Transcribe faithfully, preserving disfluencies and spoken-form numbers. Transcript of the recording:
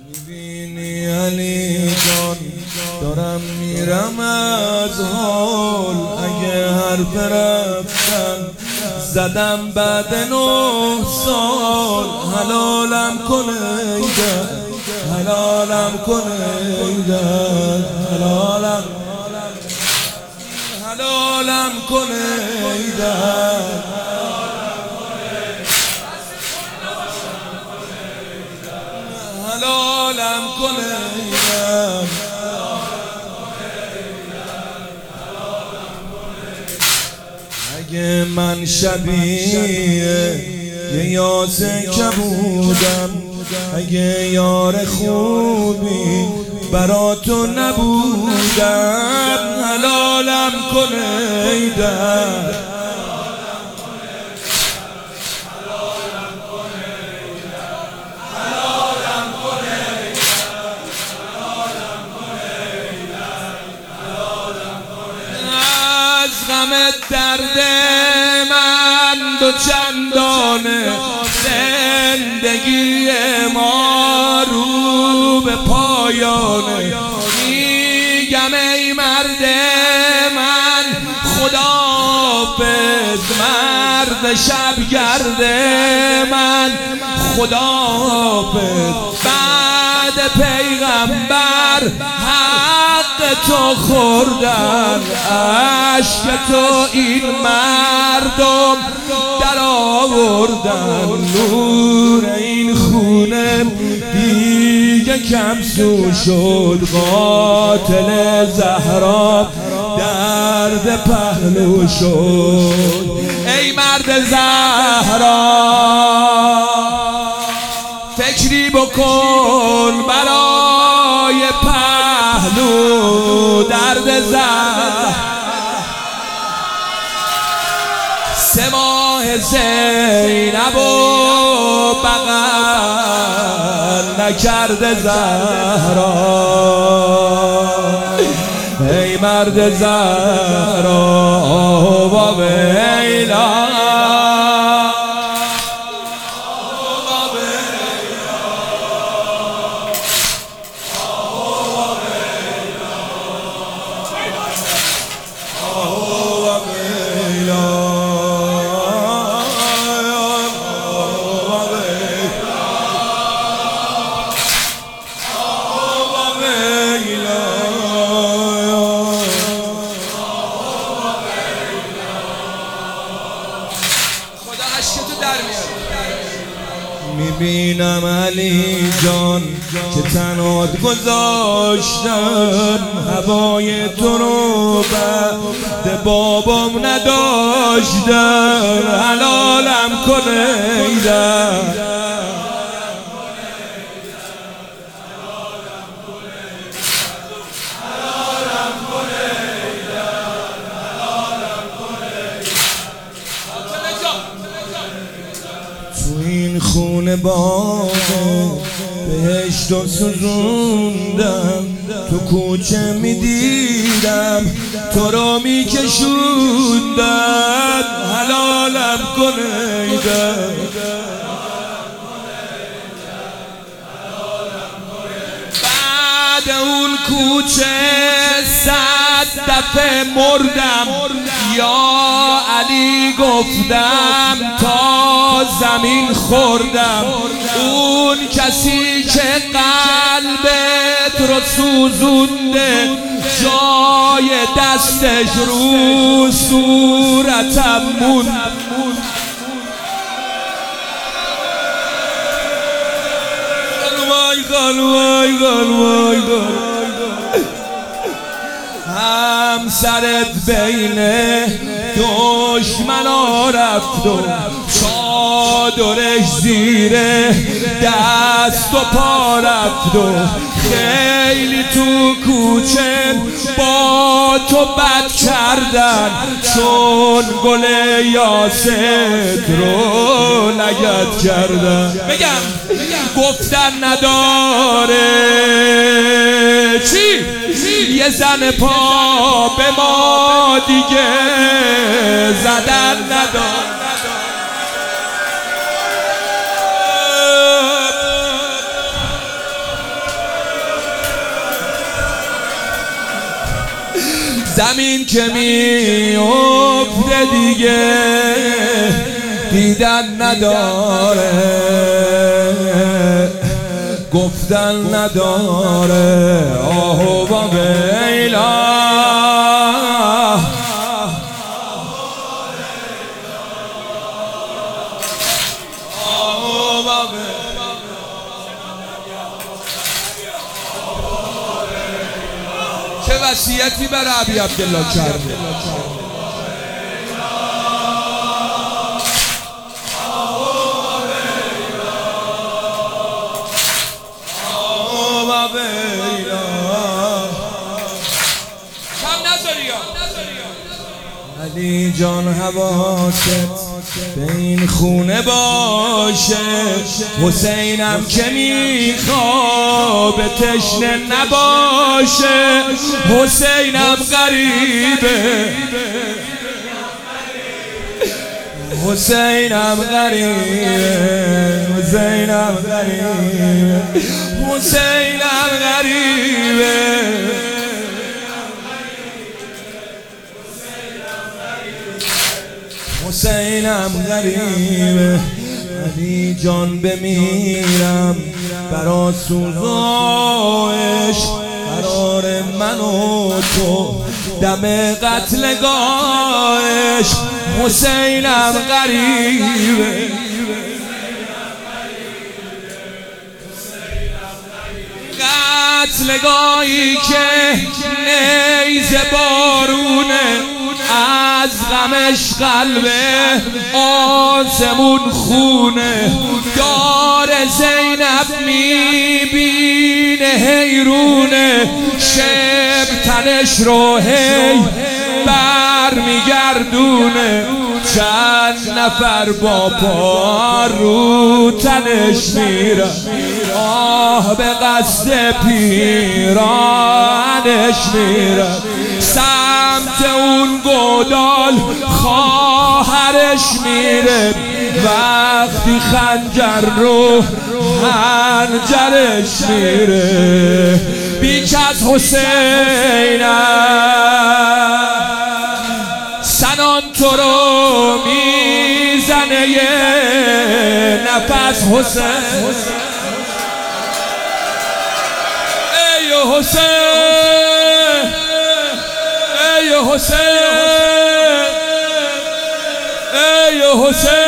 میبینی علی جان دارم میرم از حال، اگه حرف رفتن زدم بعد نه سال، حلالم کنه ایده حلالم کنه ایده حلالم حلالم کنه ایده حلالم کنه ایده. اگه من شبیه یه یاسه کبودم، اگه یار خوبی برا تو نبودم، حلالم کنه ایده غم درد من دو چندانه، زندگی ما رو به پایانه. میگم ای مرد من خداحافظ، مرد شبگرد من خداحافظ، بعد پیغمبر حق تو خوردن، عشق تو این مردم در آوردن، نور این خونه دیگه کم سو شد، قاتل زهرا درد پهلو شد. ای مرد زهرا فکری بکن برای پهلو درد زهر، سه ماه زینب و بغل نکرده زهرا. ای مرد زهرا و ویلا میبینم علی جان که تنات گذاشتن، هوای تو رو بعد بابام نداشتن، حلالم کنه ایده این خونه باغه بهشت و سوزوندم، تو کوچه میدیدم تو رو میکشوندم، حلالم کنه ایده بعد اون کوچه صد دفعه مردم، یا علی گفتم تا زمین خوردم، اون کسی که قلبت رو سوزونده جای دستش رو صورتم موند. وای وای وای همسرت بین دشمنا رفت و چادرش زیر دست و پا رفت و خیلی تو کوچه با تو بد کردن، چون گل یاست رو لگد کردن. بگم گفتن نداره چی؟ یه زن پا به ما دیگه زدن نداره. زمین که می افته دیگه دیدن نداره، گفتن نداره. آه و ویلا چه وصیتی برای ابی عبدالله کرده. علی جان حواست به این خونه باشه، حسینم که میخواب تشنه نباشه. حسینم غریبه، حسینم غریبه، حسینم غریبه، حسینم غریبه. حسینم غریبه. علی جان بمیرم برا سوزایش، قرار من و تو دم قتلگاهش. حسینم غریبه، قتلگاهی که نیزه بارونه، از غمش قلبه آسمون خونه. دار زینب میبینه حیرونه، شب تنش رو هی بر میگردونه. چند نفر با پا رو تنش میرن، آه به قصد پیرانش میرن. سمت اون گودال خواهرش میره، وقتی خنجر رو هنجرش میره. بیش از حسینم سنان تو رو میزنه یه نفس. حسین ای حسین، ای حسین، ای حسین.